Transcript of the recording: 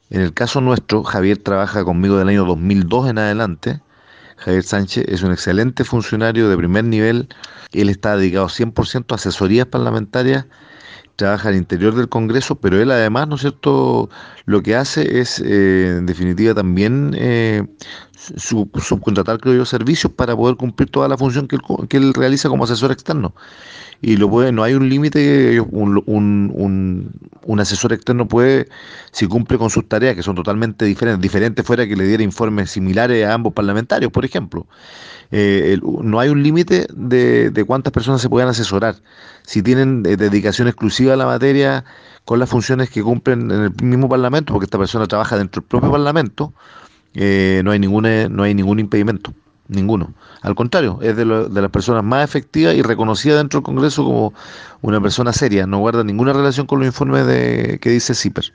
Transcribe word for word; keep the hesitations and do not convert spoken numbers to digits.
En el caso nuestro, Javier trabaja conmigo del año dos mil dos en adelante. Javier Sánchez es un excelente funcionario de primer nivel. Él está dedicado cien por ciento a asesorías parlamentarias, trabaja al interior del Congreso, pero él además, ¿no es cierto?, lo que hace es, eh, en definitiva, también eh, su- subcontratar, creo yo, servicios para poder cumplir toda la función que él, co- que él realiza como asesor externo. Y lo puede, no hay un límite, un, un, un, un asesor externo puede, si cumple con sus tareas, que son totalmente diferentes, diferente fuera que le diera informes similares a ambos parlamentarios, por ejemplo. Eh, el- no hay un límite de, de cuántas personas se puedan asesorar. Si tienen eh, dedicación exclusiva a la materia con las funciones que cumplen en el mismo Parlamento, porque esta persona trabaja dentro del propio Parlamento, eh, no hay ninguna, no hay ningún impedimento, ninguno. Al contrario, es de, lo- de las personas más efectivas y reconocida dentro del Congreso como una persona seria, no guarda ninguna relación con los informes de, que dice CIPER.